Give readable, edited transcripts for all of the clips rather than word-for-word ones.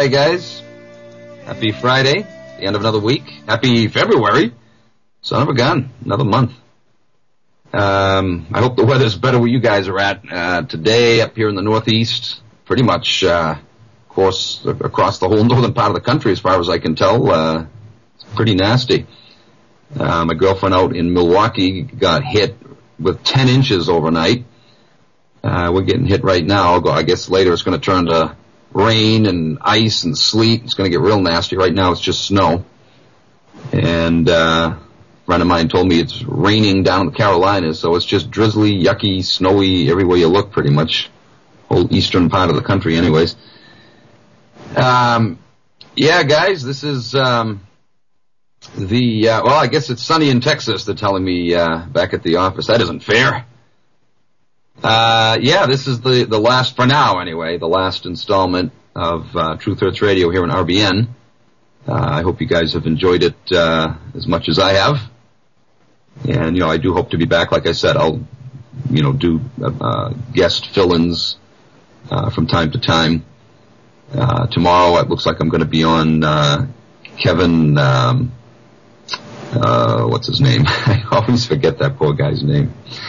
Hi, guys. Happy Friday, the end of another week. Happy February. Son of a gun, another month. I hope the weather's better where you guys are at. Today, up here in the Northeast, pretty much, of course, across the whole northern part of the country, as far as I can tell, it's pretty nasty. My girlfriend out in Milwaukee got hit with 10 inches overnight. We're getting hit right now. I guess later it's going to turn to rain and ice and sleet. It's going to get real nasty. Right now it's just snow. And a friend of mine told me it's raining down in the Carolinas, so it's just drizzly, yucky, snowy everywhere you look pretty much. Whole eastern part of the country anyways. Yeah, guys, this is well, I guess it's sunny in Texas, they're telling me back at the office. That isn't fair. Yeah, this is the last, for now anyway, the last installment of Truth Hurts Radio here on RBN. I hope you guys have enjoyed it as much as I have. And, I do hope to be back. Like I said, I'll, do guest fill-ins from time to time. Tomorrow it looks like I'm going to be on Kevin, what's his name? I always forget that poor guy's name.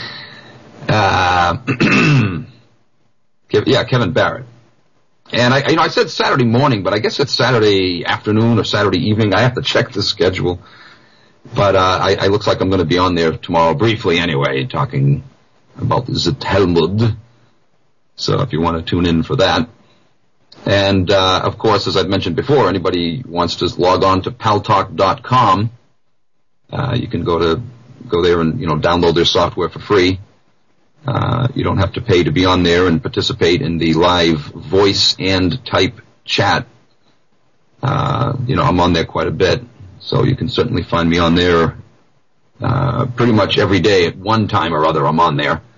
Kevin Barrett. And I said Saturday morning, but I guess it's Saturday afternoon or Saturday evening. I have to check the schedule. But, I looks like I'm going to be on there tomorrow briefly anyway, talking about the Talmud. So if you want to tune in for that. And, of course, as I've mentioned before, anybody wants to log on to paltalk.com, you can go there and, download their software for free. You don't have to pay to be on there and participate in the live voice and type chat. I'm on there quite a bit, so you can certainly find me on there pretty much every day at one time or other. I'm on there.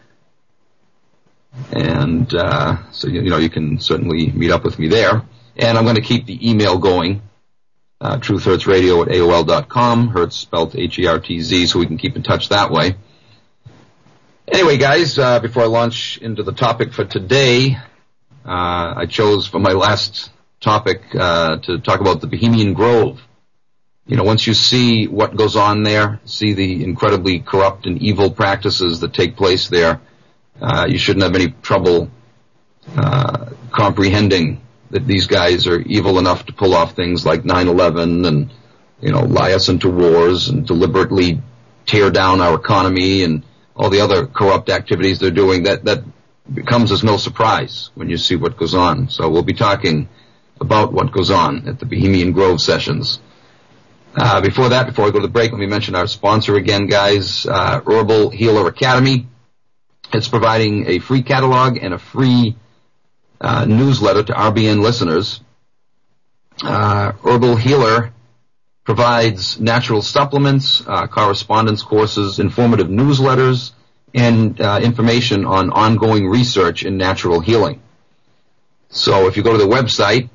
And so, you can certainly meet up with me there. And I'm going to keep the email going, truthhurtsradio@AOL.com, Hertz spelled Hertz, so we can keep in touch that way. Anyway, guys, before I launch into the topic for today, I chose for my last topic to talk about the Bohemian Grove. Once you see what goes on there, see the incredibly corrupt and evil practices that take place there, you shouldn't have any trouble comprehending that these guys are evil enough to pull off things like 9/11 and, lie us into wars and deliberately tear down our economy and all the other corrupt activities they're doing. That comes as no surprise when you see what goes on. So we'll be talking about what goes on at the Bohemian Grove sessions. Before I go to the break, let me mention our sponsor again, guys, Herbal Healer Academy. It's providing a free catalog and a free newsletter to RBN listeners. Herbal Healer provides natural supplements, correspondence courses, informative newsletters, and information on ongoing research in natural healing. So if you go to the website,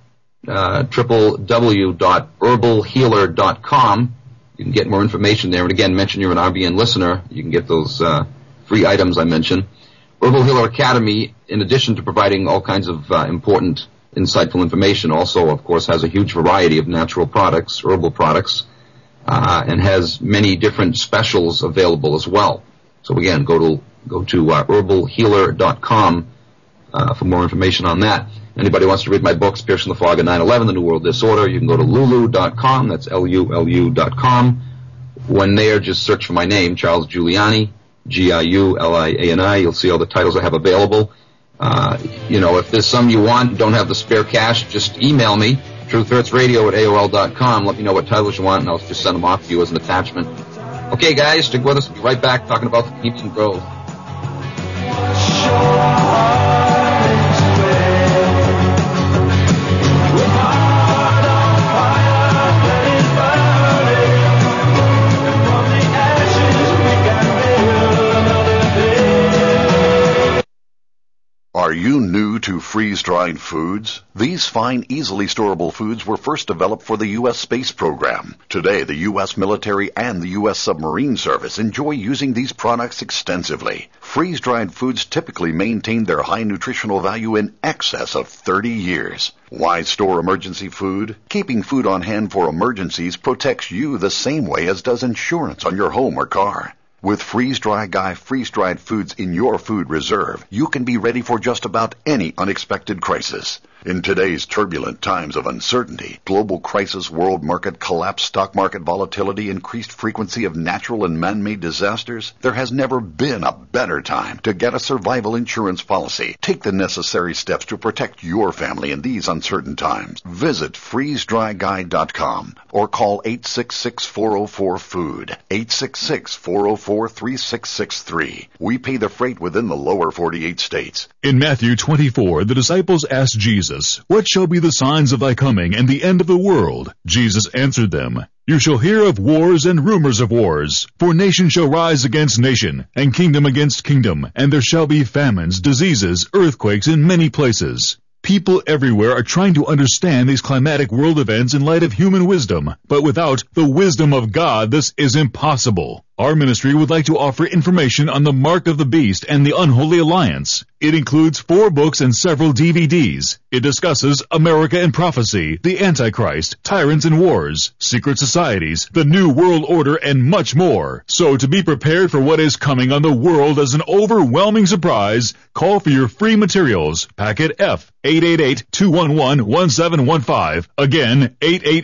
www.herbalhealer.com, you can get more information there. And again, mention you're an RBN listener, you can get those free items I mentioned. Herbal Healer Academy, in addition to providing all kinds of important insightful information, also, of course, has a huge variety of natural products, herbal products, and has many different specials available as well. So again, go to herbalhealer.com for more information on that. Anybody wants to read my books, Piercing the Fog of 9/11, The New World Disorder, you can go to lulu.com. That's LULU.com. When there, just search for my name, Charles Giuliani, Giuliani. You'll see all the titles I have available. If there's some you want, don't have the spare cash, just email me, truthhurtsradio@AOL.com. Let me know what titles you want, and I'll just send them off to you as an attachment. Okay, guys, stick with us. We'll be right back talking about the Bohemian Grove. Are you new to freeze-dried foods? These fine, easily storable foods were first developed for the U.S. space program. Today, the U.S. military and the U.S. submarine service enjoy using these products extensively. Freeze-dried foods typically maintain their high nutritional value in excess of 30 years. Why store emergency food? Keeping food on hand for emergencies protects you the same way as does insurance on your home or car. With Freeze-Dry Guy freeze-dried foods in your food reserve, you can be ready for just about any unexpected crisis. In today's turbulent times of uncertainty, global crisis, world market collapse, stock market volatility, increased frequency of natural and man-made disasters, there has never been a better time to get a survival insurance policy. Take the necessary steps to protect your family in these uncertain times. Visit freezedryguy.com or call 866-404-FOOD, 866-404-3663. We pay the freight within the lower 48 states. In Matthew 24, the disciples asked Jesus, "What shall be the signs of thy coming and the end of the world?" Jesus answered them, "You shall hear of wars and rumors of wars. For nation shall rise against nation, and kingdom against kingdom, and there shall be famines, diseases, earthquakes in many places." People everywhere are trying to understand these climatic world events in light of human wisdom, but without the wisdom of God, this is impossible. Our ministry would like to offer information on the Mark of the Beast and the Unholy Alliance. It includes 4 books and several DVDs. It discusses America and Prophecy, the Antichrist, Tyrants and Wars, Secret Societies, the New World Order, and much more. So to be prepared for what is coming on the world as an overwhelming surprise, call for your free materials. Packet F, 888-211-1715. Again,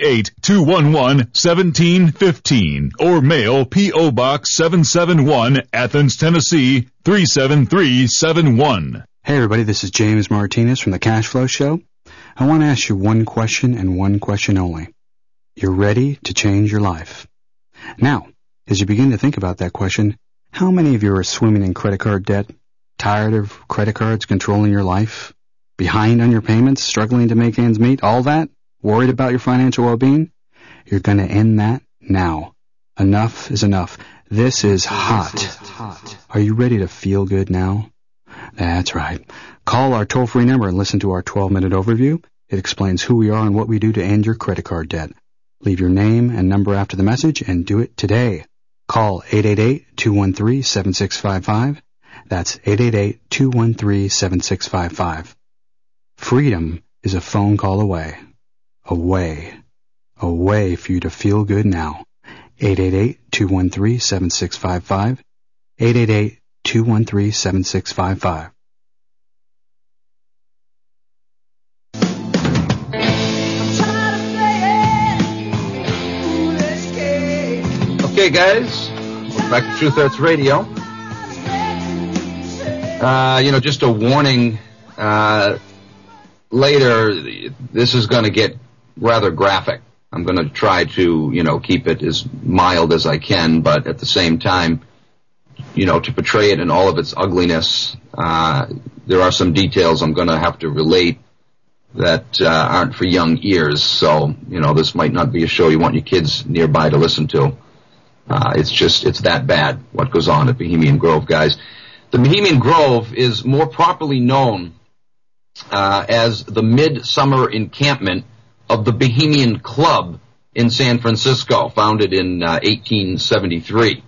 888-211-1715. Or mail P.O. Box 771, Athens, Tennessee, 37371. Hey everybody, this is James Martinez from the Cash Flow Show. I want to ask you one question and one question only. You're ready to change your life. Now, as you begin to think about that question, how many of you are swimming in credit card debt, tired of credit cards controlling your life, behind on your payments, struggling to make ends meet, all that, worried about your financial well-being? You're going to end that now. Enough is enough. This is hot. Are you ready to feel good now? That's right. Call our toll-free number and listen to our 12-minute overview. It explains who we are and what we do to end your credit card debt. Leave your name and number after the message and do it today. Call 888-213-7655. That's 888-213-7655. Freedom is a phone call away. Away for you to feel good now. 888-213-7655. 888-213-7655. Okay, guys, welcome back to Truth Hurts Radio. Just a warning, later, this is going to get rather graphic. I'm going to try to, keep it as mild as I can, but at the same time, to portray it in all of its ugliness, there are some details I'm going to have to relate that aren't for young ears. So, this might not be a show you want your kids nearby to listen to. It's that bad, what goes on at Bohemian Grove, guys. The Bohemian Grove is more properly known as the Midsummer Encampment of the Bohemian Club in San Francisco, founded in 1873.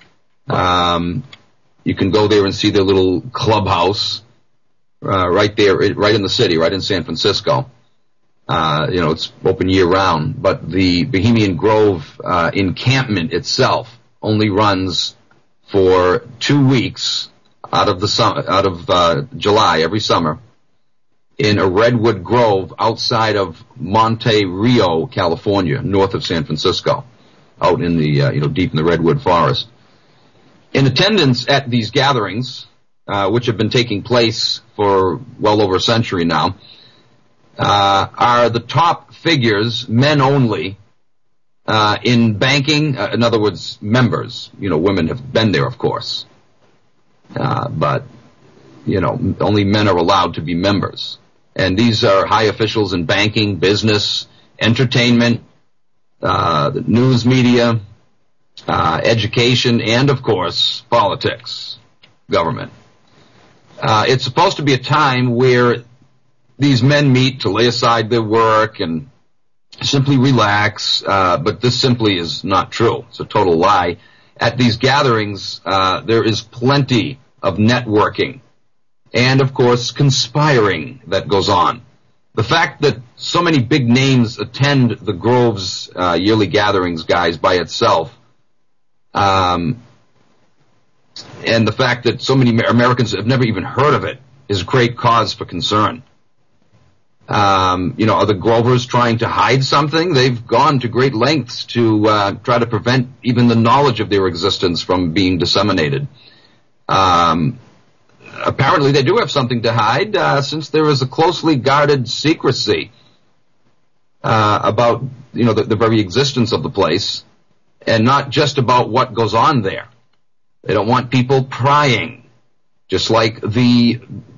You can go there and see their little clubhouse right there, right in the city, right in San Francisco. It's open year-round, but the Bohemian Grove encampment itself only runs for 2 weeks out of July every summer in a redwood grove outside of Monte Rio, California, north of San Francisco, out in the deep in the redwood forest. In attendance at these gatherings, which have been taking place for well over a century now, are the top figures, men only, in banking. In other words, members. Women have been there, of course, but only men are allowed to be members. And these are high officials in banking, business, entertainment, the news media, education, and, of course, politics, government. It's supposed to be a time where these men meet to lay aside their work and simply relax, but this simply is not true. It's a total lie. At these gatherings, there is plenty of networking and, of course, conspiring that goes on. The fact that so many big names attend the Grove's yearly gatherings, guys, by itself, and the fact that so many Americans have never even heard of it is great cause for concern. Are the Grovers trying to hide something? They've gone to great lengths to try to prevent even the knowledge of their existence from being disseminated. Apparently they do have something to hide, since there is a closely guarded secrecy about the very existence of the place, and not just about what goes on there. They don't want people prying, just like the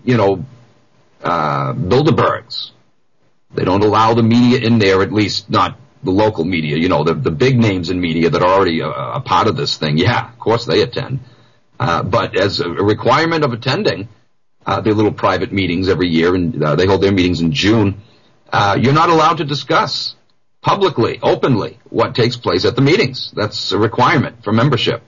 Bilderbergs. They don't allow the media in there, at least not the local media, the big names in media that are already a part of this thing. Yeah, of course they attend. But as a requirement of attending their little private meetings every year, and they hold their meetings in June, you're not allowed to discuss publicly, openly, what takes place at the meetings. That's a requirement for membership.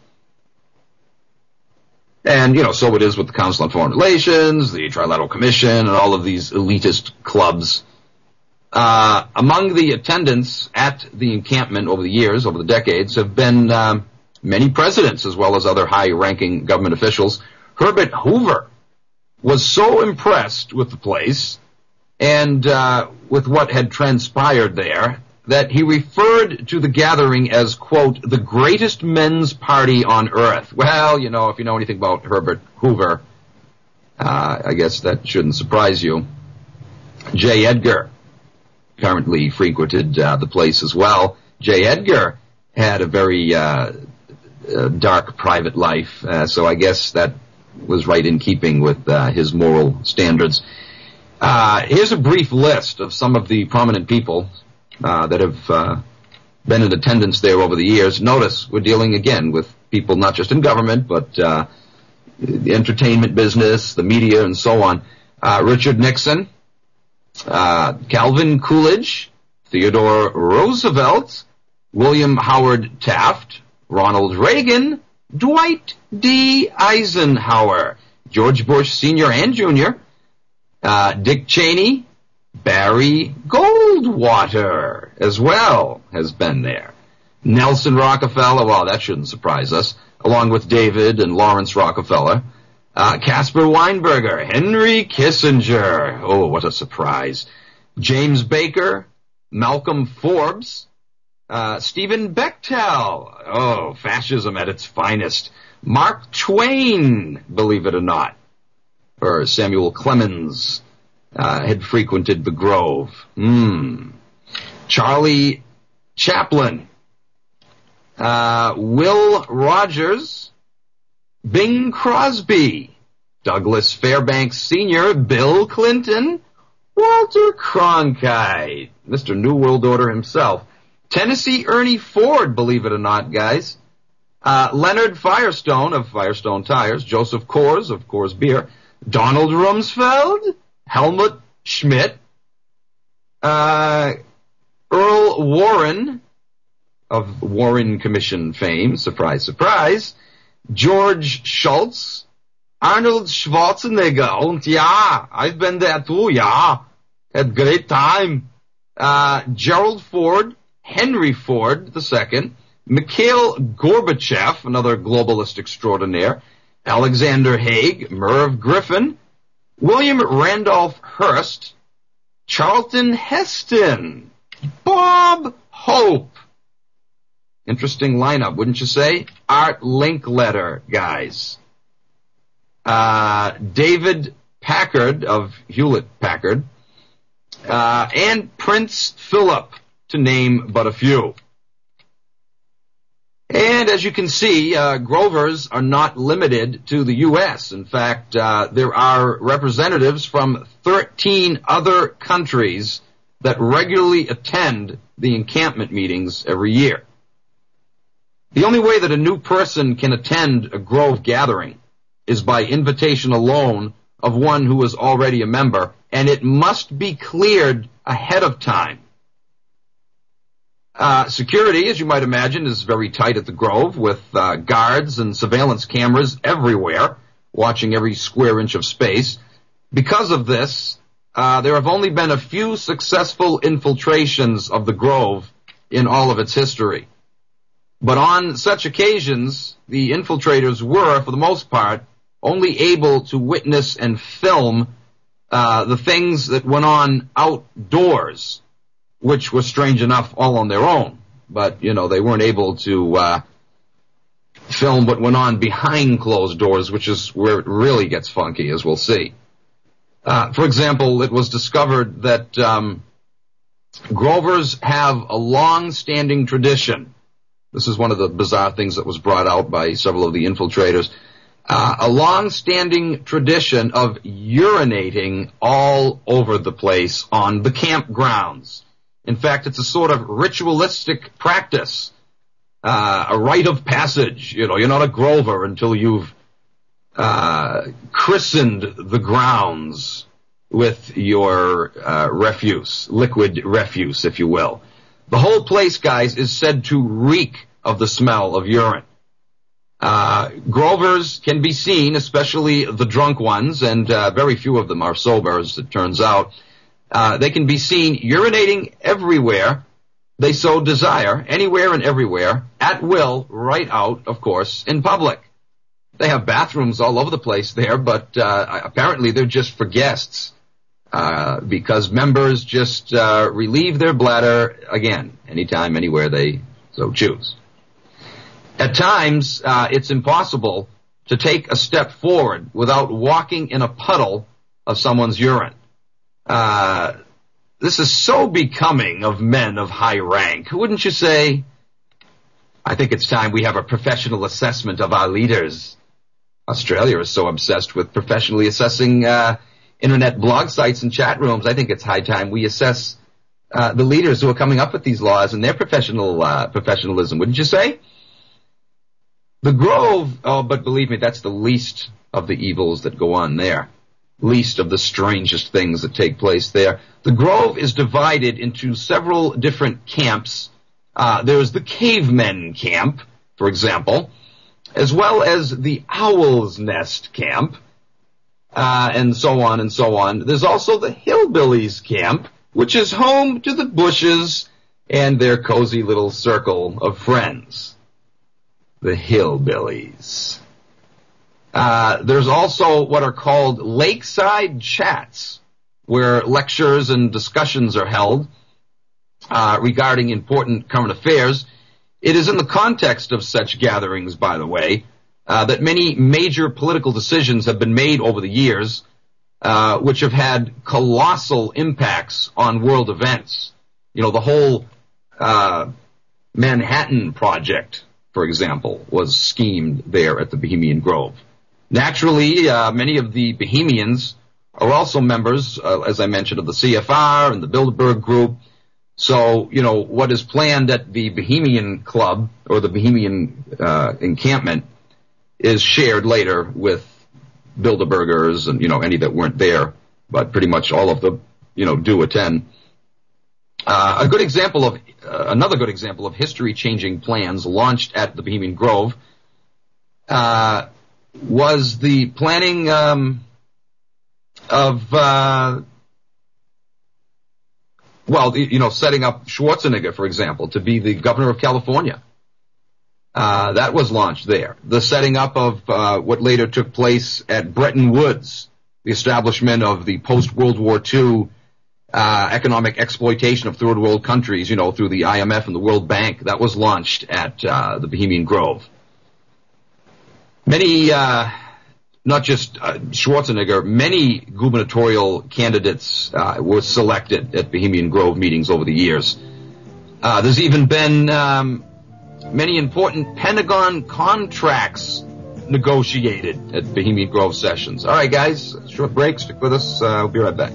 And, so it is with the Council on Foreign Relations, the Trilateral Commission, and all of these elitist clubs. Among the attendants at the encampment over the decades, have been many presidents as well as other high-ranking government officials. Herbert Hoover was so impressed with the place and with what had transpired there that he referred to the gathering as, quote, the greatest men's party on earth. Well, if you know anything about Herbert Hoover, I guess that shouldn't surprise you. J. Edgar apparently frequented the place as well. J. Edgar had a very dark private life, so I guess that was right in keeping with his moral standards. Here's a brief list of some of the prominent people that have been in attendance there over the years. Notice we're dealing again with people not just in government, but the entertainment business, the media, and so on. Richard Nixon, Calvin Coolidge, Theodore Roosevelt, William Howard Taft, Ronald Reagan, Dwight D. Eisenhower, George Bush Sr. and Jr., Dick Cheney, Barry Goldwater as well has been there. Nelson Rockefeller, well, that shouldn't surprise us, along with David and Lawrence Rockefeller. Caspar Weinberger, Henry Kissinger, oh, what a surprise. James Baker, Malcolm Forbes, Stephen Bechtel, oh, fascism at its finest. Mark Twain, believe it or not, or Samuel Clemens, had frequented the Grove. Charlie Chaplin, Will Rogers, Bing Crosby, Douglas Fairbanks Sr., Bill Clinton, Walter Cronkite, Mr. New World Order himself, Tennessee Ernie Ford, believe it or not, guys, Leonard Firestone of Firestone Tires, Joseph Coors of Coors Beer, Donald Rumsfeld, Helmut Schmidt, Earl Warren of Warren Commission fame, surprise, surprise, George Shultz, Arnold Schwarzenegger, und ja, I've been there too, yeah, had great time, Gerald Ford, Henry Ford II, Mikhail Gorbachev, another globalist extraordinaire, Alexander Haig, Merv Griffin, William Randolph Hearst, Charlton Heston, Bob Hope. Interesting lineup, wouldn't you say? Art Linkletter, guys. David Packard of Hewlett-Packard, and Prince Philip, to name but a few. And as you can see, Grovers are not limited to the U.S. In fact, there are representatives from 13 other countries that regularly attend the encampment meetings every year. The only way that a new person can attend a Grove gathering is by invitation alone of one who is already a member, and it must be cleared ahead of time. Security, as you might imagine, is very tight at the Grove, with guards and surveillance cameras everywhere, watching every square inch of space. Because of this, there have only been a few successful infiltrations of the Grove in all of its history. But on such occasions, the infiltrators were, for the most part, only able to witness and film the things that went on outdoors, which was strange enough all on their own. But, they weren't able to film what went on behind closed doors, which is where it really gets funky, as we'll see. For example, it was discovered that Grovers have a long-standing tradition. This is one of the bizarre things that was brought out by several of the infiltrators. A long-standing tradition of urinating all over the place on the campgrounds. In fact, it's a sort of ritualistic practice, a rite of passage. You're not a Grover until you've christened the grounds with your refuse, liquid refuse, if you will. The whole place, guys, is said to reek of the smell of urine. Grovers can be seen, especially the drunk ones, and very few of them are sober, as it turns out. They can be seen urinating everywhere they so desire, anywhere and everywhere, at will, right out, of course, in public. They have bathrooms all over the place there, but apparently they're just for guests, because members just relieve their bladder, again, anytime, anywhere they so choose. At times, it's impossible to take a step forward without walking in a puddle of someone's urine. This is so becoming of men of high rank, wouldn't you say? I think it's time we have a professional assessment of our leaders. Australia is so obsessed with professionally assessing internet blog sites and chat rooms. I think it's high time we assess the leaders who are coming up with these laws and their professionalism, wouldn't you say? The Grove, but believe me, that's the least of the evils that go on there. Least of the strangest things that take place there. The Grove is divided into several different camps. There's the Cavemen Camp, for example, as well as the Owl's Nest Camp, and so on and so on. There's also the Hillbillies Camp, which is home to the Bushes and their cozy little circle of friends. The Hillbillies. There's also what are called lakeside chats, where lectures and discussions are held regarding important current affairs. It is in the context of such gatherings, by the way, that many major political decisions have been made over the years, which have had colossal impacts on world events. The whole Manhattan Project, for example, was schemed there at the Bohemian Grove. Naturally, many of the Bohemians are also members, as I mentioned, of the CFR and the Bilderberg Group. So, what is planned at the Bohemian Club or the Bohemian encampment is shared later with Bilderbergers and, any that weren't there, but pretty much all of them, do attend. Another good example of history-changing plans launched at the Bohemian Grove was the planning of setting up Schwarzenegger, for example, to be the governor of California. That was launched there. The setting up of what later took place at Bretton Woods, the establishment of the post-World War II economic exploitation of third world countries, through the IMF and the World Bank, that was launched at the Bohemian Grove. Many, not just Schwarzenegger, many gubernatorial candidates were selected at Bohemian Grove meetings over the years. There's even been many important Pentagon contracts negotiated at Bohemian Grove sessions. All right, guys, short break. Stick with us. We'll be right back.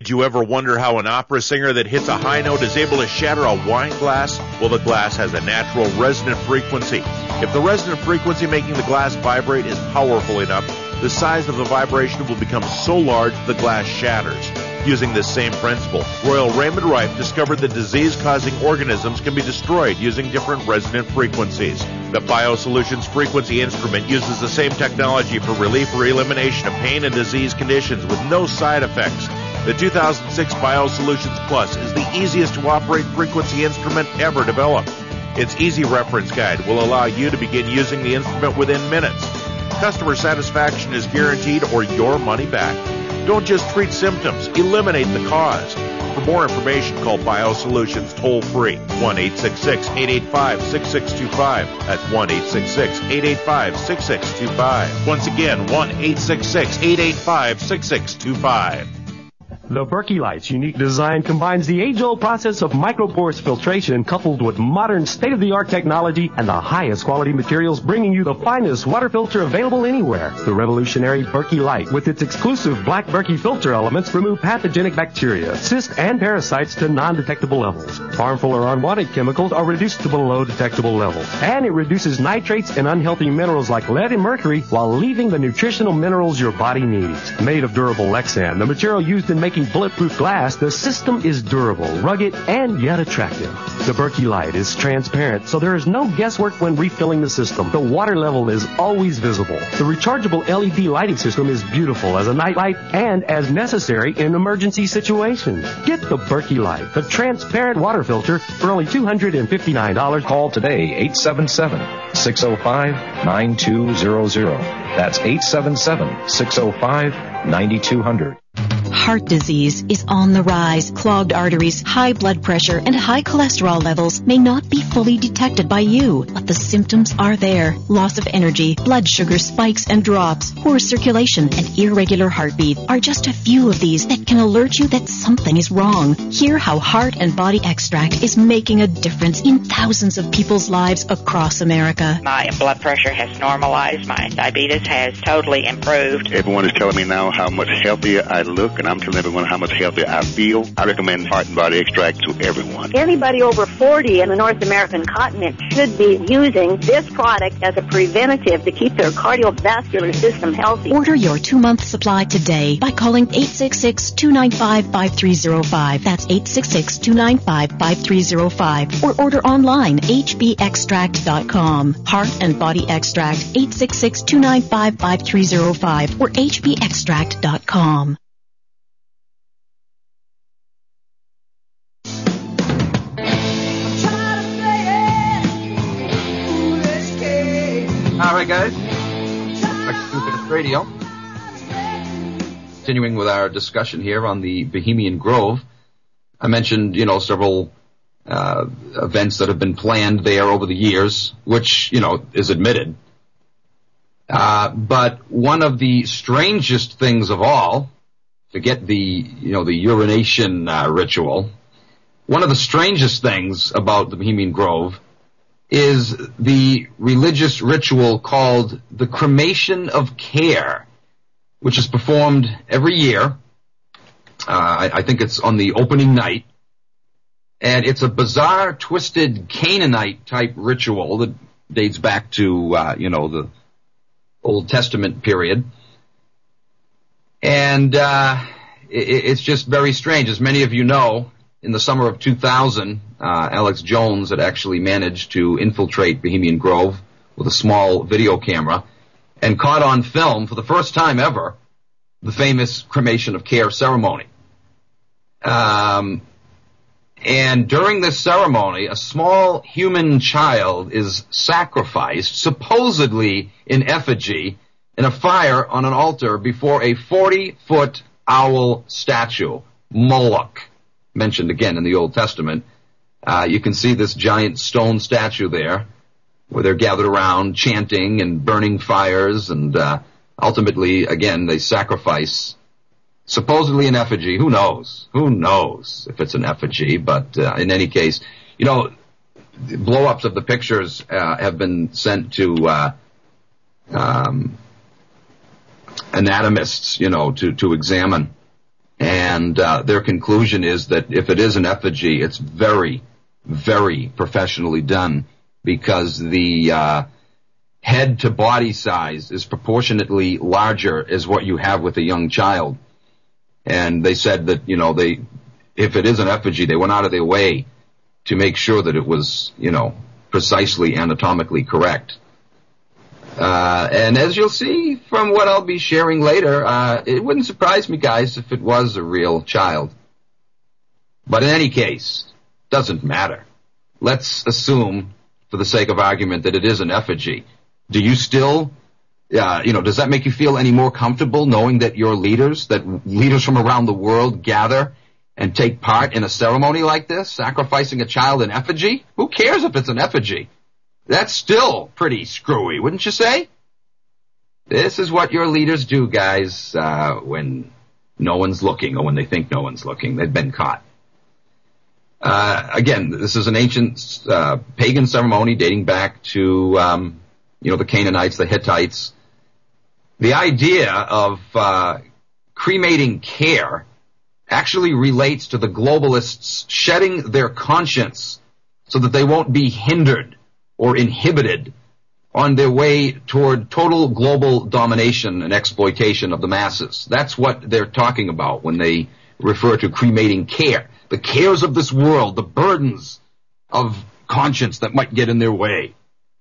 you ever wonder how an opera singer that hits a high note is able to shatter a wine glass? Well, the glass has a natural resonant frequency. If the resonant frequency making the glass vibrate is powerful enough, the size of the vibration will become so large the glass shatters. Using this same principle, Royal Raymond Rife discovered that disease-causing organisms can be destroyed using different resonant frequencies. The BioSolutions Frequency Instrument uses the same technology for relief or elimination of pain and disease conditions with no side effects. The 2006 BioSolutions Plus is the easiest to operate frequency instrument ever developed. Its easy reference guide will allow you to begin using the instrument within minutes. Customer satisfaction is guaranteed or your money back. Don't just treat symptoms, eliminate the cause. For more information, call BioSolutions toll-free, 1-866-885-6625. That's 1-866-885-6625. Once again, 1-866-885-6625. The Berkey Light's unique design combines the age-old process of microporous filtration coupled with modern state-of-the-art technology and the highest quality materials, bringing you the finest water filter available anywhere. The revolutionary Berkey Light, with its exclusive black Berkey filter elements, remove pathogenic bacteria, cysts, and parasites to non-detectable levels. Harmful or unwanted chemicals are reduced to below detectable levels. And it reduces nitrates and unhealthy minerals like lead and mercury while leaving the nutritional minerals your body needs. Made of durable Lexan, the material used in making bulletproof glass, the system is durable, rugged, and yet attractive. The Berkey Light is transparent, so there is no guesswork when refilling the system. The water level is always visible. The rechargeable LED lighting system is beautiful as a night light and as necessary in emergency situations. Get the Berkey Light, the transparent water filter, for only $259. Call today, 877-605-9200. That's 877-605-9200. Heart disease is on the rise. Clogged arteries, high blood pressure, and high cholesterol levels may not be fully detected by you, but the symptoms are there. Loss of energy, blood sugar spikes and drops, poor circulation, and irregular heartbeat are just a few of these that can alert you that something is wrong. Hear how Heart and Body Extract is making a difference in thousands of people's lives across America. My blood pressure has normalized. My diabetes has totally improved. Everyone is telling me now how much healthier I look, and I'm telling everyone how much healthier I feel. I recommend Heart and Body Extract to everyone. Anybody over 40 in the North American continent should be using this product as a preventative to keep their cardiovascular system healthy. Order your 2-month supply today by calling 866-295-5305. That's 866-295-5305. Or order online, hbextract.com. Heart and Body Extract, 866-295-5305 or hbextract.com. All right, guys. Back to Truth Radio. Continuing with our discussion here on the Bohemian Grove. I mentioned, several events that have been planned there over the years, which, is admitted. But one of the strangest things of all, forget the urination ritual, one of the strangest things about the Bohemian Grove is the religious ritual called the Cremation of Care, which is performed every year. I think it's on the opening night. And it's a bizarre, twisted Canaanite-type ritual that dates back to, the Old Testament period. And it's just very strange. As many of you know, in the summer of 2000, Alex Jones had actually managed to infiltrate Bohemian Grove with a small video camera and caught on film for the first time ever the famous Cremation of Care ceremony. And during this ceremony, a small human child is sacrificed, supposedly in effigy, in a fire on an altar before a 40-foot owl statue, Moloch, mentioned again in the Old Testament. You can see this giant stone statue there, where they're gathered around chanting and burning fires, and ultimately, again, they sacrifice, supposedly an effigy. Who knows? Who knows if it's an effigy? But in any case, blow-ups of the pictures have been sent to anatomists, to examine. And their conclusion is that if it is an effigy, it's very, very professionally done, because the head to body size is proportionately larger as what you have with a young child. And they said that, if it is an effigy, they went out of their way to make sure that it was, precisely anatomically correct. And as you'll see from what I'll be sharing later, it wouldn't surprise me, guys, if it was a real child. But in any case, doesn't matter. Let's assume, for the sake of argument, that it is an effigy. Do you still, does that make you feel any more comfortable knowing that your leaders from around the world gather and take part in a ceremony like this, sacrificing a child in effigy? Who cares if it's an effigy? That's still pretty screwy, wouldn't you say? This is what your leaders do, guys, when no one's looking, or when they think no one's looking. They've been caught. Again, this is an ancient pagan ceremony dating back to, the Canaanites, the Hittites. The idea of cremating care actually relates to the globalists shedding their conscience so that they won't be hindered or inhibited on their way toward total global domination and exploitation of the masses. That's what they're talking about when they refer to cremating care. The cares of this world, the burdens of conscience that might get in their way.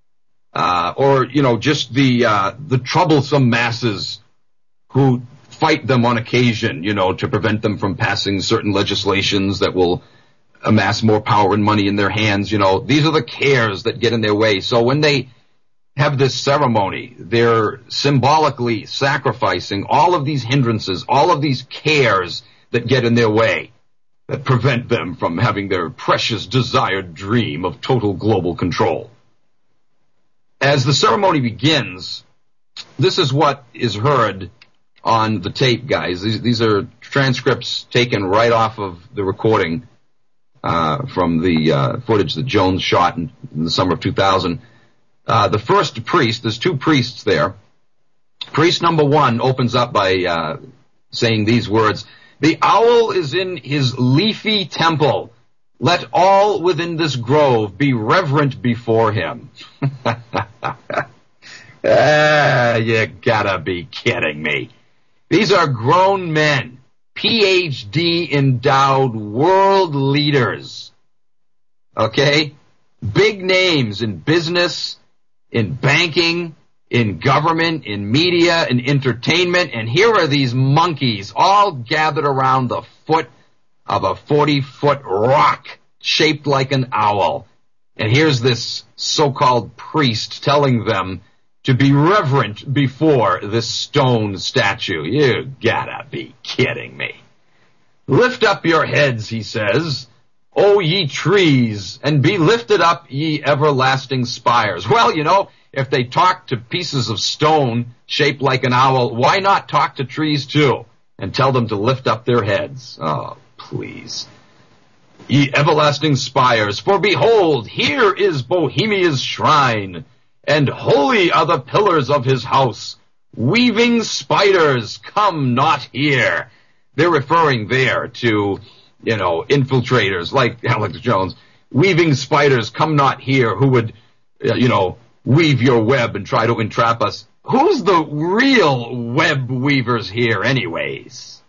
Just the troublesome masses who fight them on occasion, to prevent them from passing certain legislations that will amass more power and money in their hands. These are the cares that get in their way. So when they have this ceremony, they're symbolically sacrificing all of these hindrances, all of these cares that get in their way, that prevent them from having their precious desired dream of total global control. As the ceremony begins, this is what is heard on the tape, guys. These are transcripts taken right off of the recording from the footage that Jones shot in the summer of 2000. The first priest, there's two priests there. Priest number one opens up by saying these words: "The owl is in his leafy temple. Let all within this grove be reverent before him." You gotta be kidding me. These are grown men, PhD endowed world leaders. Okay? Big names in business, in banking, in government, in media, in entertainment, and here are these monkeys all gathered around the foot of a 40-foot rock shaped like an owl. And here's this so-called priest telling them to be reverent before this stone statue. You gotta be kidding me. "Lift up your heads," he says, "O ye trees, and be lifted up, ye everlasting spires." Well, if they talk to pieces of stone shaped like an owl, why not talk to trees too and tell them to lift up their heads? Oh, please. "Ye everlasting spires, for behold, here is Bohemia's shrine, and holy are the pillars of his house. Weaving spiders, come not here." They're referring there to, infiltrators like Alex Jones. Weaving spiders, come not here, who would, weave your web and try to entrap us. Who's the real web weavers here anyways?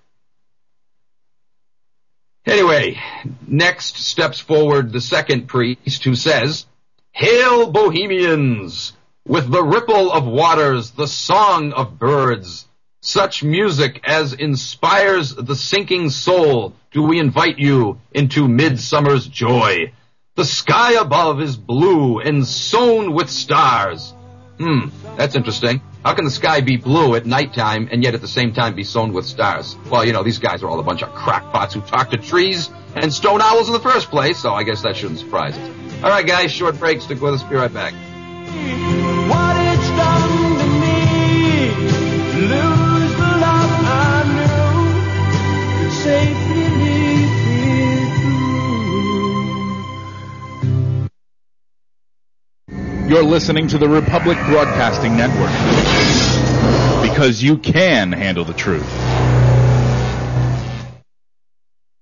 Anyway, next steps forward the second priest, who says, "Hail, Bohemians! With the ripple of waters, the song of birds, such music as inspires the sinking soul, do we invite you into midsummer's joy. The sky above is blue and sown with stars." That's interesting. How can the sky be blue at nighttime and yet at the same time be sown with stars? Well, these guys are all a bunch of crackpots who talk to trees and stone owls in the first place, so I guess that shouldn't surprise us. All right, guys, short break. Stick with us. Be right back. What it's done to me, lose the love I knew, could safely lead me through. You're listening to the Republic Broadcasting Network, because you can handle the truth.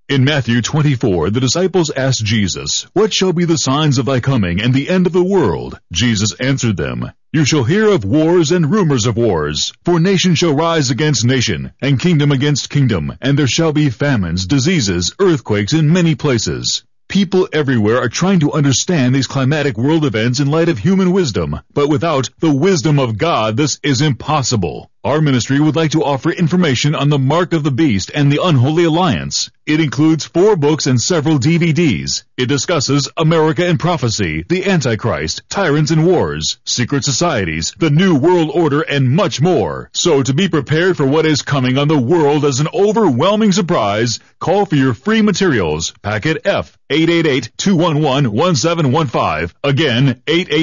In Matthew 24, the disciples asked Jesus, "What shall be the signs of thy coming and the end of the world?" Jesus answered them, "You shall hear of wars and rumors of wars. For nation shall rise against nation, and kingdom against kingdom, and there shall be famines, diseases, earthquakes in many places." People everywhere are trying to understand these climatic world events in light of human wisdom, but without the wisdom of God, this is impossible. Our ministry would like to offer information on the Mark of the Beast and the Unholy Alliance. It includes 4 books and several DVDs. It discusses America and prophecy, the Antichrist, tyrants and wars, secret societies, the New World Order, and much more. So to be prepared for what is coming on the world as an overwhelming surprise, call for your free materials. Packet F, 888-211-1715. Again,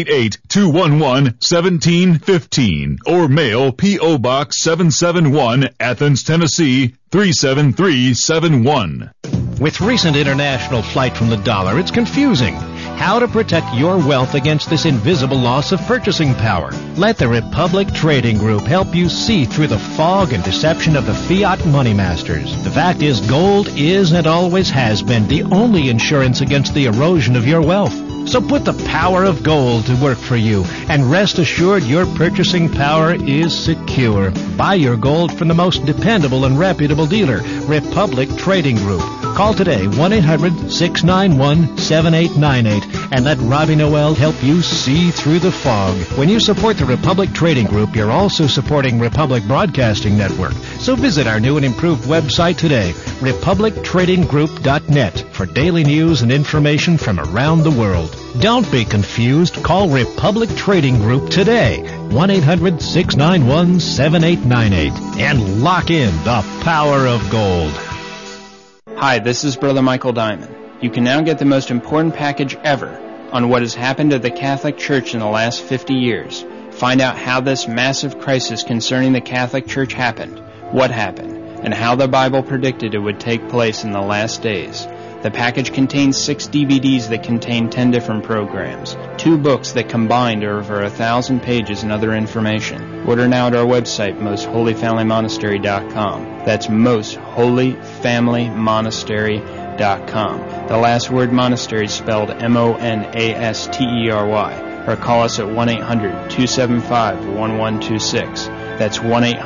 888-211-1715. Or mail P.O. Box 771, Athens, Tennessee, 37371. With recent international flight from the dollar, it's confusing. How to protect your wealth against this invisible loss of purchasing power. Let the Republic Trading Group help you see through the fog and deception of the fiat money masters. The fact is, gold is and always has been the only insurance against the erosion of your wealth. So put the power of gold to work for you, and rest assured your purchasing power is secure. Buy your gold from the most dependable and reputable dealer, Republic Trading Group. Call today, 1-800-691-7898, and let Robbie Noel help you see through the fog. When you support the Republic Trading Group, you're also supporting Republic Broadcasting Network. So visit our new and improved website today, republictradinggroup.net, for daily news and information from around the world. Don't be confused. Call Republic Trading Group today, 1-800-691-7898, and lock in the power of gold. Hi, this is Brother Michael Diamond. You can now get the most important package ever on what has happened to the Catholic Church in the last 50 years. Find out how this massive crisis concerning the Catholic Church happened, what happened, and how the Bible predicted it would take place in the last days. The package contains 6 DVDs that contain 10 different programs, 2 books that combined are over 1,000 pages and other information. Order now at our website, mostholyfamilymonastery.com. That's mostholyfamilymonastery.com. The last word monastery is spelled M-O-N-A-S-T-E-R-Y. Or call us at 1-800-275-1126. That's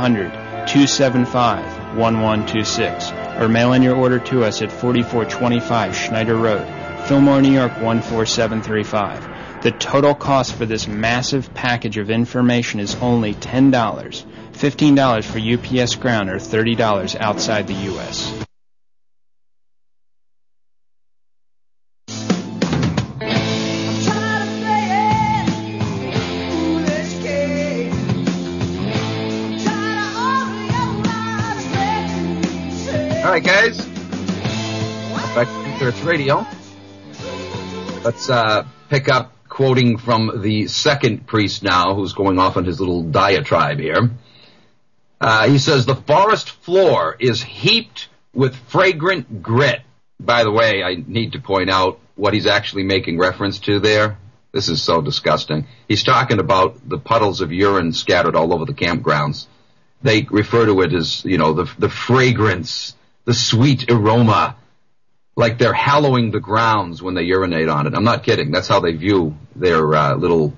1-800-275-1126. Or mail in your order to us at 4425 Schneider Road, Fillmore, New York 14735. The total cost for this massive package of information is only $10, $15 for UPS Ground, or $30 outside the U.S. All right, guys. Back to Church Radio. Let's pick up quoting from the second priest now, who's going off on his little diatribe here. He says, the forest floor is heaped with fragrant grit. By the way, I need to point out what he's actually making reference to there. This is so disgusting. He's talking about the puddles of urine scattered all over the campgrounds. They refer to it as, the fragrance, the sweet aroma, like they're hallowing the grounds when they urinate on it. I'm not kidding. That's how they view their little,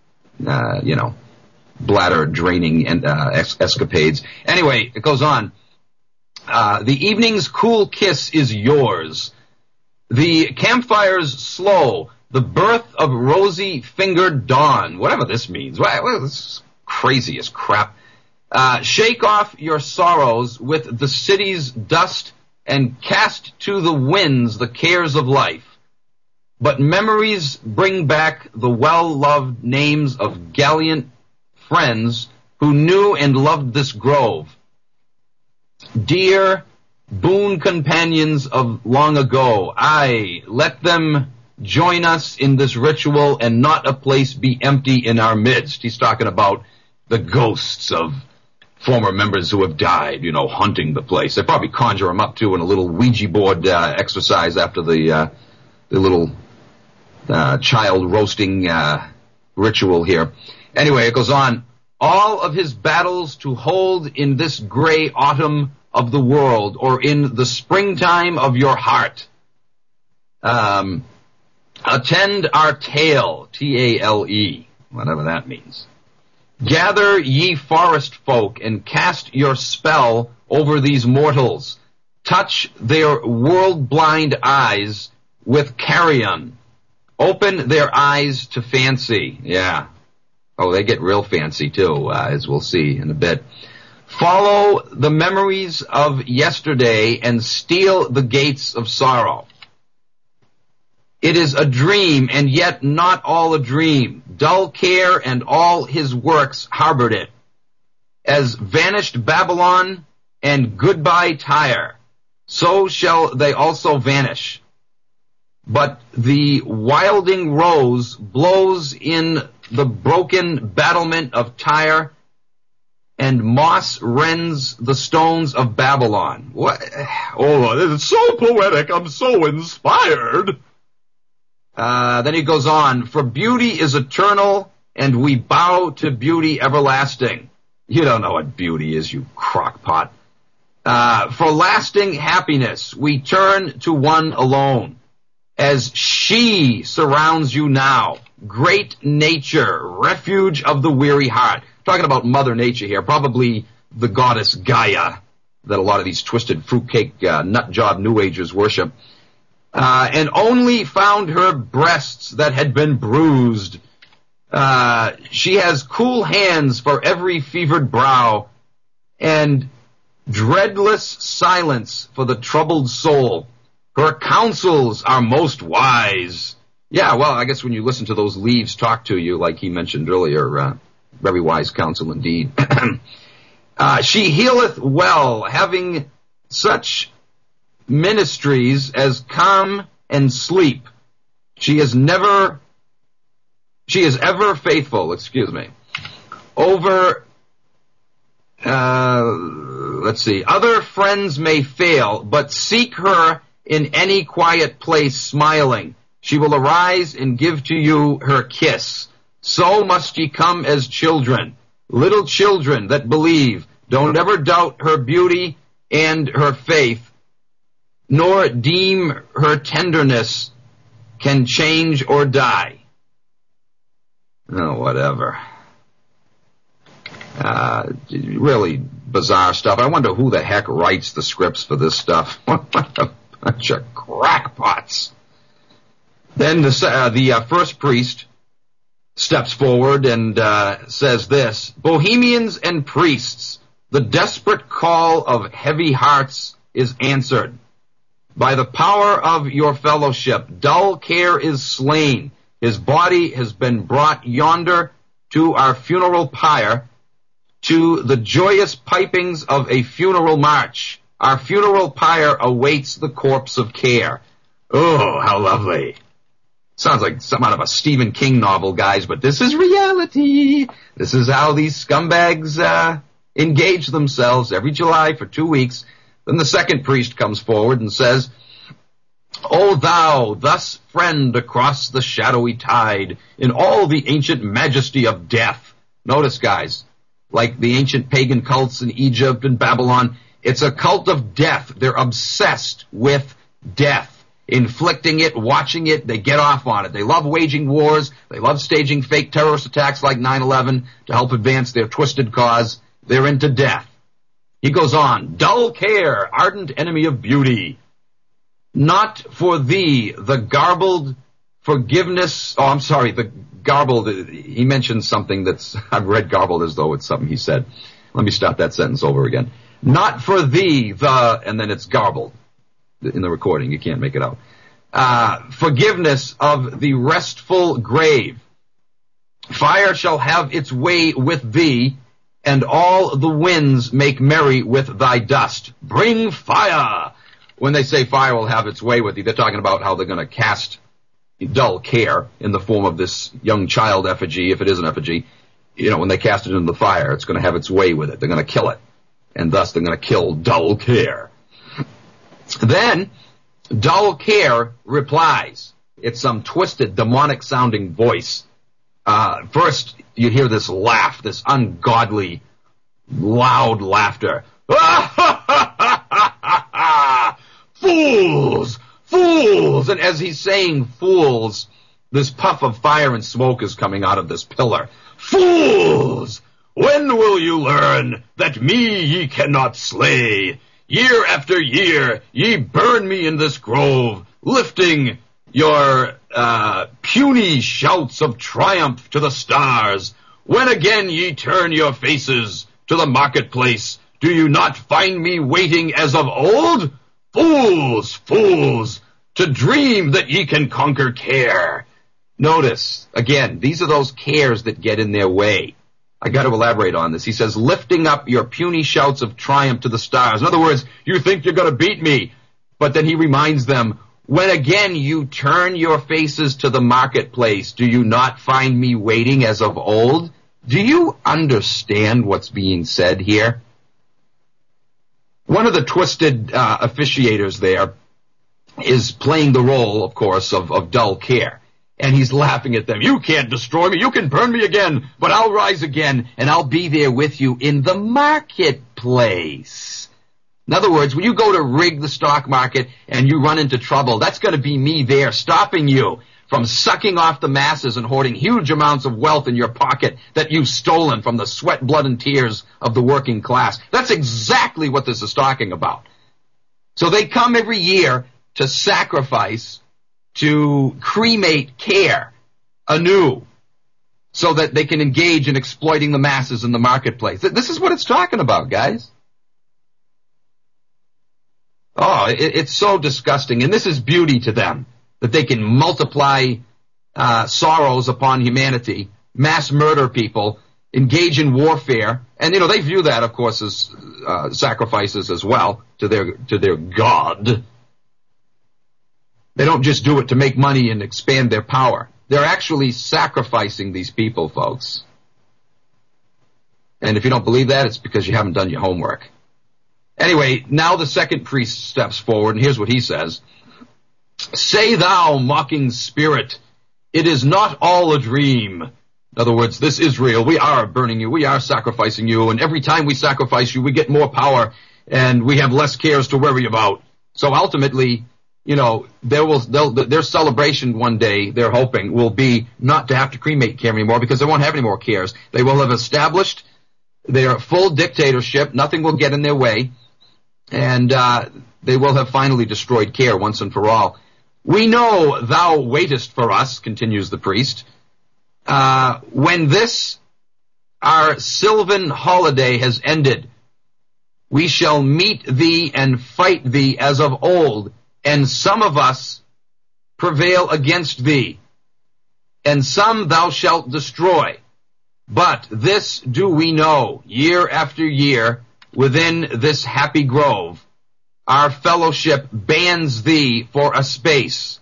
bladder draining and escapades. Anyway, it goes on. The evening's cool kiss is yours. The campfire's slow. The birth of rosy-fingered dawn. Whatever this means. Well, this is crazy as crap. Shake off your sorrows with the city's dust and cast to the winds the cares of life. But memories bring back the well-loved names of gallant friends who knew and loved this grove. Dear boon companions of long ago, aye, let them join us in this ritual and not a place be empty in our midst. He's talking about the ghosts of former members who have died, hunting the place. They probably conjure them up, too, in a little Ouija board exercise after the little child roasting ritual here. Anyway, it goes on. All of his battles to hold in this gray autumn of the world, or in the springtime of your heart. Attend our tale, T-A-L-E, whatever that means. Gather ye forest folk and cast your spell over these mortals. Touch their world-blind eyes with carrion. Open their eyes to fancy. Yeah. Oh, they get real fancy too, as we'll see in a bit. Follow the memories of yesterday and steal the gates of sorrow. It is a dream, and yet not all a dream. Dull care and all his works harbored it. As vanished Babylon and goodbye Tyre, so shall they also vanish. But the wilding rose blows in the broken battlement of Tyre, and moss rends the stones of Babylon. What? Oh, this is so poetic. I'm so inspired. Then he goes on, for beauty is eternal, and we bow to beauty everlasting. You don't know what beauty is, you crockpot. For lasting happiness, we turn to one alone. As she surrounds you now, great nature, refuge of the weary heart. Talking about Mother Nature here, probably the goddess Gaia that a lot of these twisted fruitcake nut job New Agers worship. And only found her breasts that had been bruised. She has cool hands for every fevered brow, and dreadless silence for the troubled soul. Her counsels are most wise. Yeah, well, I guess when you listen to those leaves talk to you, like he mentioned earlier, very wise counsel indeed. She healeth well, having such ministries as calm and sleep. She is ever faithful, over, let's see, other friends may fail, but seek her in any quiet place smiling. She will arise and give to you her kiss. So must ye come as children, little children that believe. Don't ever doubt her beauty and her faith, nor deem her tenderness can change or die. Oh, whatever. Really bizarre stuff. I wonder who the heck writes the scripts for this stuff. What a bunch of crackpots. Then the first priest steps forward and says this, Bohemians and priests, the desperate call of heavy hearts is answered. By the power of your fellowship, dull care is slain. His body has been brought yonder to our funeral pyre, to the joyous pipings of a funeral march. Our funeral pyre awaits the corpse of care. Oh, how lovely. Sounds like something out of a Stephen King novel, guys, but this is reality. This is how these scumbags engage themselves every July for 2 weeks. Then the second priest comes forward and says, O thou, thus friend across the shadowy tide, in all the ancient majesty of death. Notice, guys, like the ancient pagan cults in Egypt and Babylon, it's a cult of death. They're obsessed with death. Inflicting it, watching it, they get off on it. They love waging wars. They love staging fake terrorist attacks like 9/11 to help advance their twisted cause. They're into death. He goes on, dull care, ardent enemy of beauty. Not for thee, the garbled forgiveness, the garbled, he mentioned something that's, I've read garbled as though it's something he said. Let me start that sentence over again. Not for thee, and then it's garbled. In the recording, you can't make it out. Forgiveness of the restful grave. Fire shall have its way with thee, and all the winds make merry with thy dust. Bring fire! When they say fire will have its way with thee, they're talking about how they're going to cast dull care in the form of this young child effigy, if it is an effigy. You know, when they cast it into the fire, it's going to have its way with it. They're going to kill it. And thus they're going to kill dull care. Then, dull care replies. It's some twisted, demonic-sounding voice. First, you hear this laugh, this ungodly, loud laughter. Fools! Fools! And as he's saying fools, this puff of fire and smoke is coming out of this pillar. Fools! When will you learn that me ye cannot slay? Year after year ye burn me in this grove, lifting your puny shouts of triumph to the stars. When again ye turn your faces to the marketplace, do you not find me waiting as of old? Fools, fools, to dream that ye can conquer care. Notice, again, these are those cares that get in their way. I got to elaborate on this. He says, lifting up your puny shouts of triumph to the stars. In other words, you think you're going to beat me. But then he reminds them, when again you turn your faces to the marketplace, do you not find me waiting as of old? Do you understand what's being said here? One of the twisted officiators there is playing the role, of course, of dull care. And he's laughing at them. You can't destroy me. You can burn me again, but I'll rise again, and I'll be there with you in the marketplace. In other words, when you go to rig the stock market and you run into trouble, that's going to be me there stopping you from sucking off the masses and hoarding huge amounts of wealth in your pocket that you've stolen from the sweat, blood, and tears of the working class. That's exactly what this is talking about. So they come every year to sacrifice, to cremate care anew so that they can engage in exploiting the masses in the marketplace. This is what it's talking about, guys. Oh, it's so disgusting. And this is beauty to them, that they can multiply sorrows upon humanity, mass murder people, engage in warfare. And, you know, they view that, of course, as sacrifices as well to their God. They don't just do it to make money and expand their power. They're actually sacrificing these people, folks. And if you don't believe that, it's because you haven't done your homework. Anyway, now the second priest steps forward, and here's what he says. Say thou, mocking spirit, it is not all a dream. In other words, this Israel, we are burning you, we are sacrificing you, and every time we sacrifice you, we get more power, and we have less cares to worry about. So ultimately, you know, their celebration one day, they're hoping, will be not to have to cremate care anymore because they won't have any more cares. They will have established their full dictatorship. Nothing will get in their way. And they will have finally destroyed care once and for all. We know thou waitest for us, continues the priest, when this, our sylvan holiday, has ended. We shall meet thee and fight thee as of old, and some of us prevail against thee, and some thou shalt destroy. But this do we know, year after year, within this happy grove, our fellowship bans thee for a space.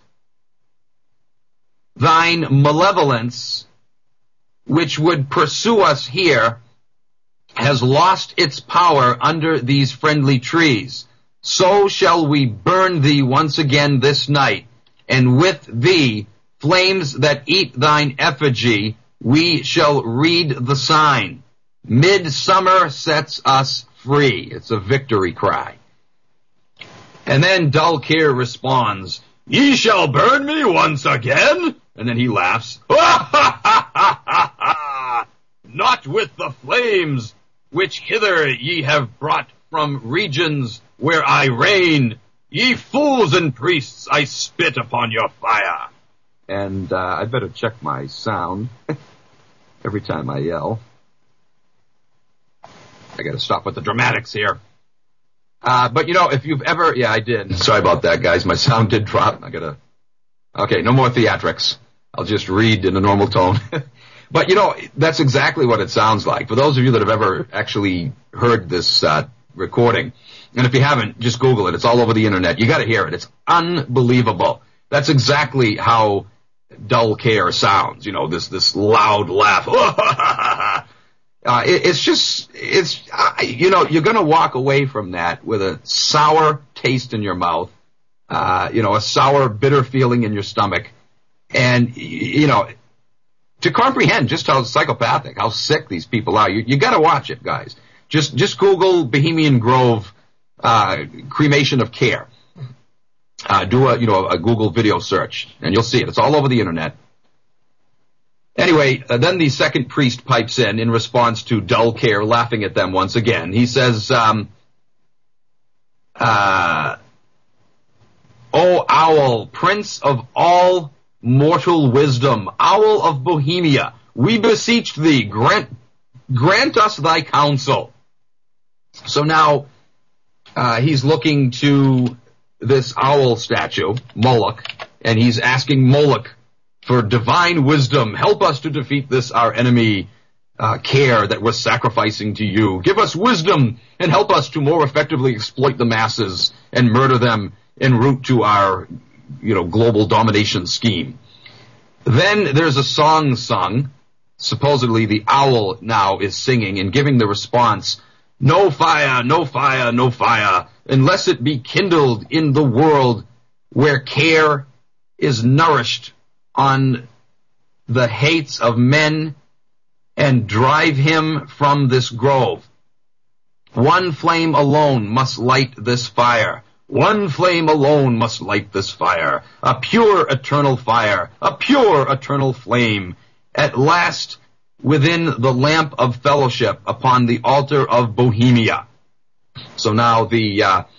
Thine malevolence, which would pursue us here, has lost its power under these friendly trees. So shall we burn thee once again this night, and with thee, flames that eat thine effigy, we shall read the sign. Midsummer sets us free. It's a victory cry. And then dull care responds, ye shall burn me once again? And then he laughs. Not with the flames which hither ye have brought from regions where I reign. Ye fools and priests, I spit upon your fire. And I better check my sound every time I yell. I gotta stop with the dramatics here. But you know, if you've ever, yeah, I did. Sorry about that, guys. My sound did drop. Okay, no more theatrics. I'll just read in a normal tone. But you know, that's exactly what it sounds like. For those of you that have ever actually heard this recording, and if you haven't, just Google it. It's all over the internet. You gotta hear it. It's unbelievable. That's exactly how dull care sounds. You know, this loud laugh. You know, you're going to walk away from that with a sour taste in your mouth, a sour, bitter feeling in your stomach. And, you know, to comprehend just how psychopathic, how sick these people are, you got to watch it, guys. Just Google Bohemian Grove, cremation of care. Do a Google video search, and you'll see it. It's all over the internet. Anyway, then the second priest pipes in response to dull care laughing at them once again. He says, "O owl, prince of all mortal wisdom, owl of Bohemia, we beseech thee, grant us thy counsel." So now he's looking to this owl statue, Moloch, and he's asking Moloch for divine wisdom. Help us to defeat this, our enemy, care that we're sacrificing to you. Give us wisdom and help us to more effectively exploit the masses and murder them en route to our, global domination scheme. Then there's a song sung. Supposedly the owl now is singing and giving the response, "No fire, no fire, no fire, unless it be kindled in the world where care is nourished on the hates of men, and drive him from this grove. One flame alone must light this fire. One flame alone must light this fire. A pure eternal fire, a pure eternal flame, at last within the lamp of fellowship upon the altar of Bohemia." So now the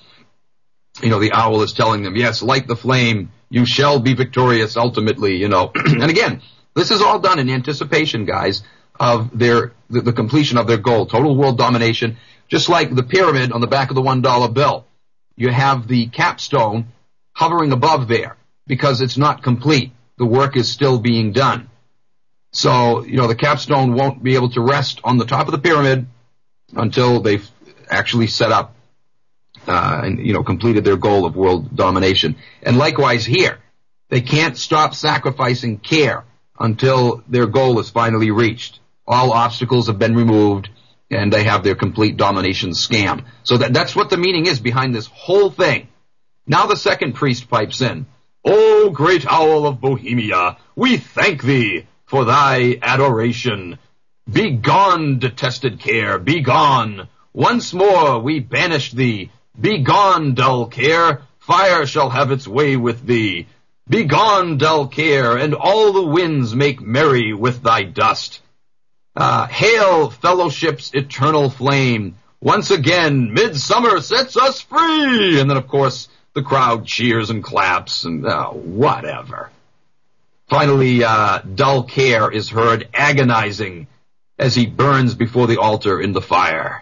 owl is telling them, yes, light the flame. You shall be victorious ultimately, And again, this is all done in anticipation, guys, of the completion of their goal, total world domination. Just like the pyramid on the back of the $1 bill. You have the capstone hovering above there because it's not complete. The work is still being done. So, the capstone won't be able to rest on the top of the pyramid until they've actually set up and completed their goal of world domination. And likewise here, they can't stop sacrificing care until their goal is finally reached. All obstacles have been removed, and they have their complete domination scam. So that's what the meaning is behind this whole thing. Now the second priest pipes in. "O great owl of Bohemia, we thank thee for thy adoration. Be gone, detested care, be gone. Once more we banish thee. Be gone, dull care, fire shall have its way with thee. Be gone, dull care, and all the winds make merry with thy dust. Hail, fellowship's eternal flame. Once again, midsummer sets us free." And then, of course, the crowd cheers and claps and whatever. Finally, dull care is heard agonizing as he burns before the altar in the fire.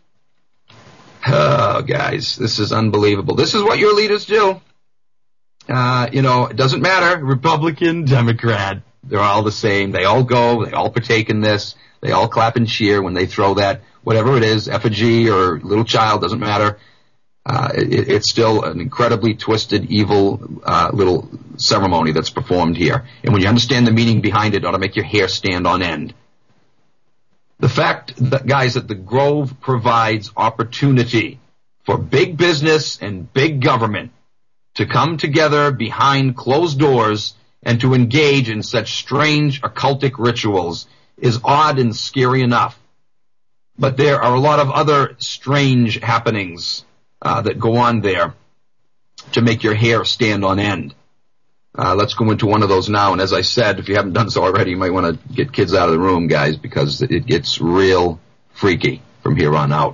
Oh, guys, this is unbelievable. This is what your leaders do. It doesn't matter, Republican, Democrat, they're all the same. They all go, they all partake in this. They all clap and cheer when they throw that, whatever it is, effigy or little child, doesn't matter. It's still an incredibly twisted, evil little ceremony that's performed here. And when you understand the meaning behind it, it ought to make your hair stand on end. The fact that, guys, that the Grove provides opportunity for big business and big government to come together behind closed doors and to engage in such strange occultic rituals is odd and scary enough. But there are a lot of other strange happenings that go on there to make your hair stand on end. Let's go into one of those now. And as I said, if you haven't done so already, you might want to get kids out of the room, guys, because it gets real freaky from here on out.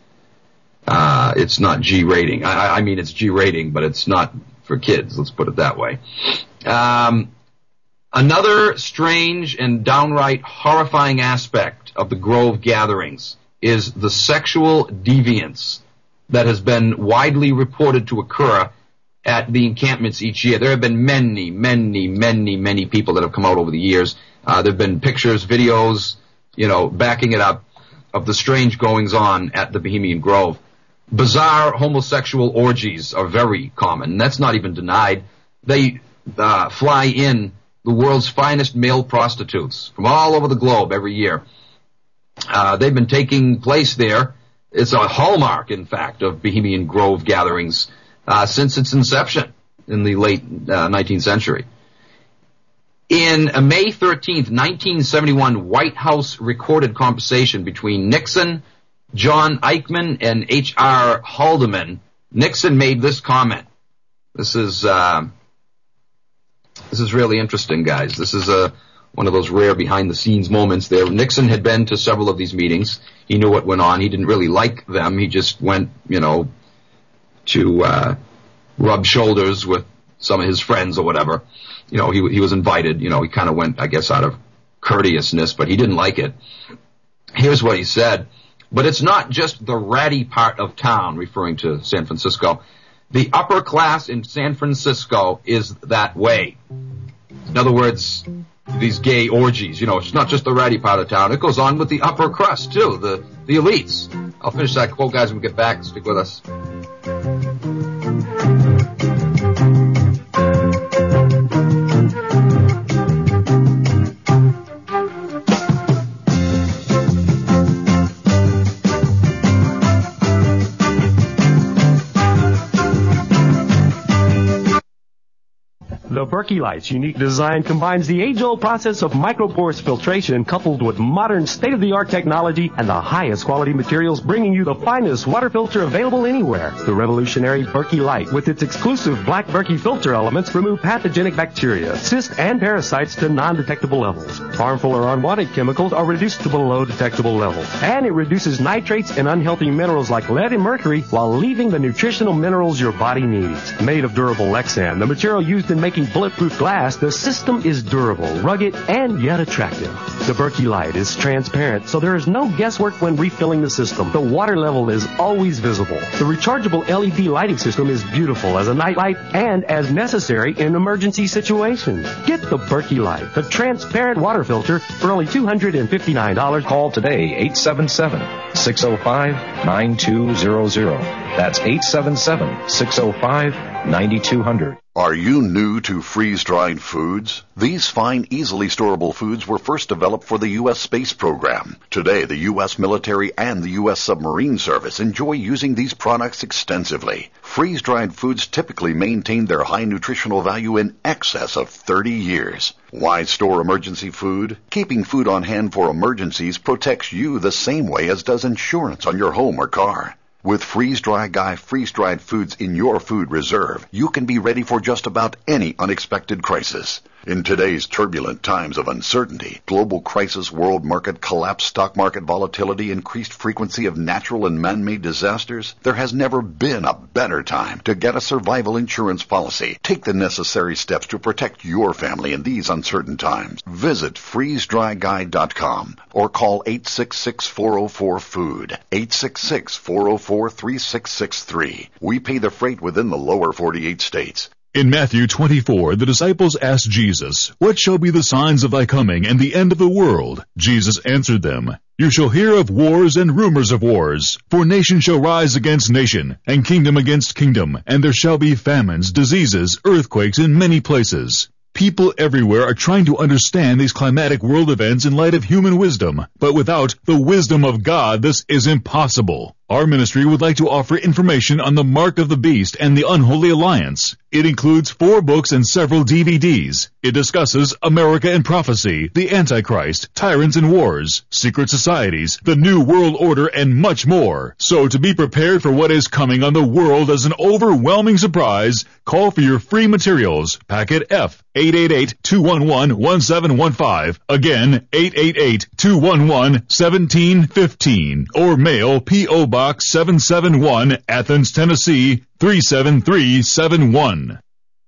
It's not G rating. I mean, it's G rating, but it's not for kids. Let's put it that way. Another strange and downright horrifying aspect of the Grove gatherings is the sexual deviance that has been widely reported to occur at the encampments each year. There have been many people that have come out over the years. There have been pictures, videos, backing it up of the strange goings-on at the Bohemian Grove. Bizarre homosexual orgies are very common, and that's not even denied. They fly in the world's finest male prostitutes from all over the globe every year. They've been taking place there. It's a hallmark, in fact, of Bohemian Grove gatherings since its inception in the late 19th century. In a May 13th, 1971 White House recorded conversation between Nixon, John Eichmann, and H.R. Haldeman, Nixon made this comment. This is really interesting, guys. This is one of those rare behind-the-scenes moments there. Nixon had been to several of these meetings. He knew what went on. He didn't really like them. He just went, to rub shoulders with some of his friends or whatever. He was invited. He kind of went, I guess, out of courteousness, but he didn't like it. Here's what he said. But it's not just the ratty part of town, referring to San Francisco. The upper class in San Francisco is that way. In other words, these gay orgies, it's not just the ratty part of town. It goes on with the upper crust, too, the elites. I'll finish that quote, guys, when we get back. Stick with us. The Berkey Light's unique design combines the age-old process of micropores filtration coupled with modern state-of-the-art technology and the highest quality materials, bringing you the finest water filter available anywhere. The revolutionary Berkey Light, with its exclusive black Berkey filter elements, remove pathogenic bacteria, cysts, and parasites to non-detectable levels. Harmful or unwanted chemicals are reduced to below detectable levels. And it reduces nitrates and unhealthy minerals like lead and mercury while leaving the nutritional minerals your body needs. Made of durable Lexan, the material used in making bulletproof glass, the system is durable, rugged, and yet attractive. The Berkey Light is transparent, so there is no guesswork when refilling the system. The water level is always visible. The rechargeable LED lighting system is beautiful as a night light and as necessary in emergency situations. Get the Berkey Light, the transparent water filter, for only $259. Call today, 877-605-9200. That's 877-605-9200. Are you new to freeze-dried foods? These fine, easily storable foods were first developed for the U.S. space program. Today, the U.S. military and the U.S. submarine service enjoy using these products extensively. Freeze-dried foods typically maintain their high nutritional value in excess of 30 years. Why store emergency food? Keeping food on hand for emergencies protects you the same way as does insurance on your home or car. With Freeze-Dry Guy freeze-dried foods in your food reserve, you can be ready for just about any unexpected crisis. In today's turbulent times of uncertainty, global crisis, world market collapse, stock market volatility, increased frequency of natural and man-made disasters, there has never been a better time to get a survival insurance policy. Take the necessary steps to protect your family in these uncertain times. Visit freezedryguy.com or call 866-404-FOOD, 866-404-3663. We pay the freight within the lower 48 states. In Matthew 24, the disciples asked Jesus, "What shall be the signs of thy coming and the end of the world?" Jesus answered them, "You shall hear of wars and rumors of wars, for nation shall rise against nation, and kingdom against kingdom, and there shall be famines, diseases, earthquakes in many places." People everywhere are trying to understand these climatic world events in light of human wisdom, but without the wisdom of God, this is impossible. Our ministry would like to offer information on the Mark of the Beast and the Unholy Alliance. It includes 4 books and several DVDs. It discusses America and Prophecy, the Antichrist, Tyrants and Wars, Secret Societies, the New World Order, and much more. So to be prepared for what is coming on the world as an overwhelming surprise, call for your free materials. Packet F, 888-211-1715. Again, 888-211-1715. Or mail P.O. Box 771, Athens, Tennessee, 37371.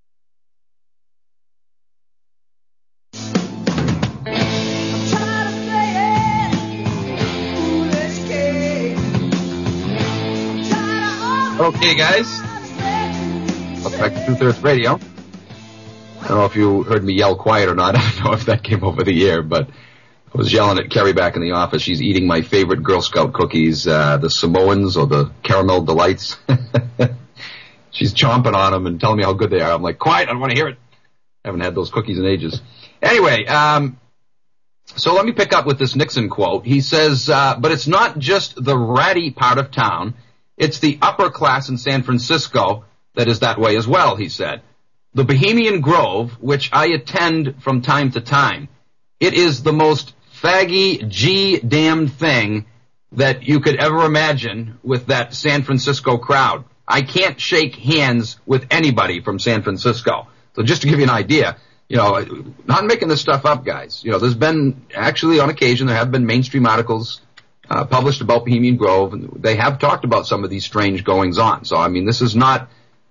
Okay, guys. Welcome back to Two-Thirds Radio. I don't know if you heard me yell quiet or not. I don't know if that came over the air, but I was yelling at Carrie back in the office. She's eating my favorite Girl Scout cookies, the Samoans or the Caramel Delights. She's chomping on them and telling me how good they are. I'm like, quiet, I don't want to hear it. I haven't had those cookies in ages. Anyway, so let me pick up with this Nixon quote. He says, but it's not just the ratty part of town. It's the upper class in San Francisco that is that way as well, he said. The Bohemian Grove, which I attend from time to time, it is the most faggy G-damned thing that you could ever imagine with that San Francisco crowd. I can't shake hands with anybody from San Francisco. So just to give you an idea, not making this stuff up, guys. There's been, actually on occasion, there have been mainstream articles published about Bohemian Grove, and they have talked about some of these strange goings-on. So, this is not,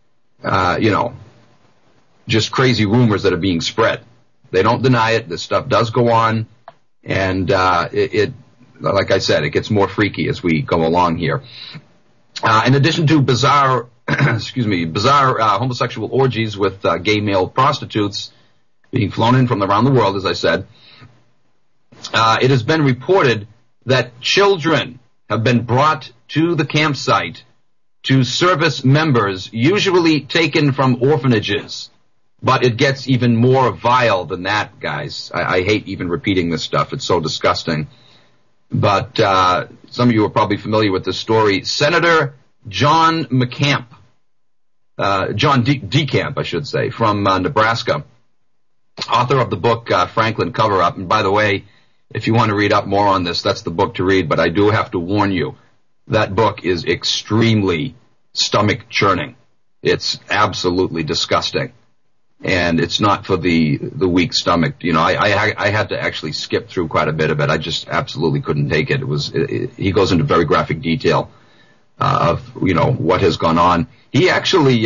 just crazy rumors that are being spread. They don't deny it. This stuff does go on, and it like I said, it gets more freaky as we go along here. In addition to bizarre, homosexual orgies with gay male prostitutes being flown in from around the world, as I said, it has been reported that children have been brought to the campsite to service members, usually taken from orphanages. But it gets even more vile than that, guys. I hate even repeating this stuff. It's so disgusting. But some of you are probably familiar with this story. Senator John McCamp, John DeCamp, I should say, from Nebraska, author of the book Franklin Cover-Up. And by the way, if you want to read up more on this, that's the book to read. But I do have to warn you, that book is extremely stomach-churning. It's absolutely disgusting. And it's not for the weak stomach. I had to actually skip through quite a bit of it. I just absolutely couldn't take it. He goes into very graphic detail of what has gone on. He actually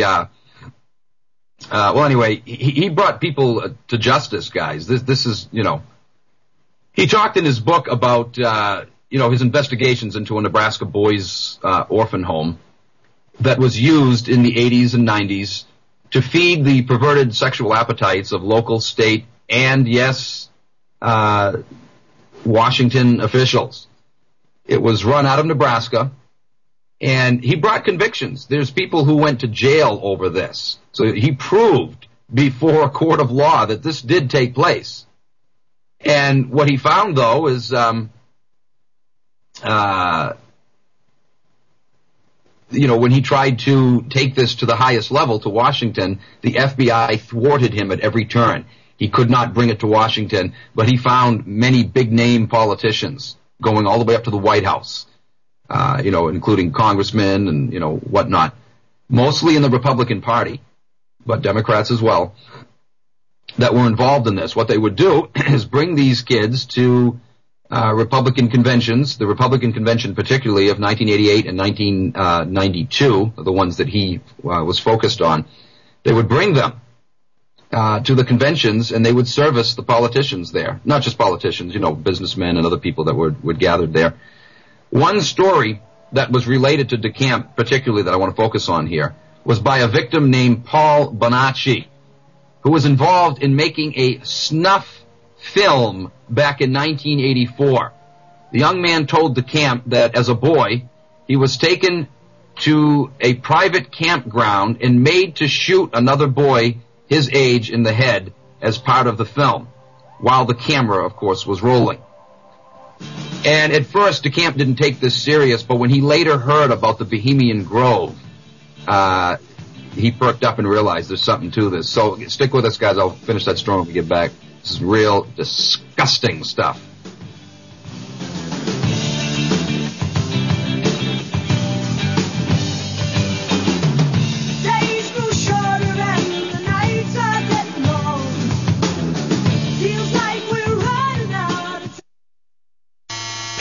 he brought people to justice, guys. This is he talked in his book about his investigations into a Nebraska boys orphan home that was used in the 80s and 90s to feed the perverted sexual appetites of local, state, and, yes, Washington officials. It was run out of Nebraska, and he brought convictions. There's people who went to jail over this. So he proved before a court of law that this did take place. And what he found, though, is when he tried to take this to the highest level, to Washington, the FBI thwarted him at every turn. He could not bring it to Washington, but he found many big-name politicians going all the way up to the White House, including congressmen and, whatnot, mostly in the Republican Party, but Democrats as well, that were involved in this. What they would do is bring these kids to Republican conventions, the Republican convention particularly of 1988 and 1992, the ones that he was focused on. They would bring them to the conventions, and they would service the politicians there. Not just politicians, businessmen and other people that were gathered there. One story that was related to DeCamp, particularly that I want to focus on here, was by a victim named Paul Bonacci, who was involved in making a snuff film back in 1984. The young man told DeCamp that as a boy, he was taken to a private campground and made to shoot another boy his age in the head as part of the film, while the camera, of course, was rolling. And at first, DeCamp didn't take this serious, but when he later heard about the Bohemian Grove, he perked up and realized there's something to this. So stick with us, guys. I'll finish that story when we get back. This is real disgusting stuff.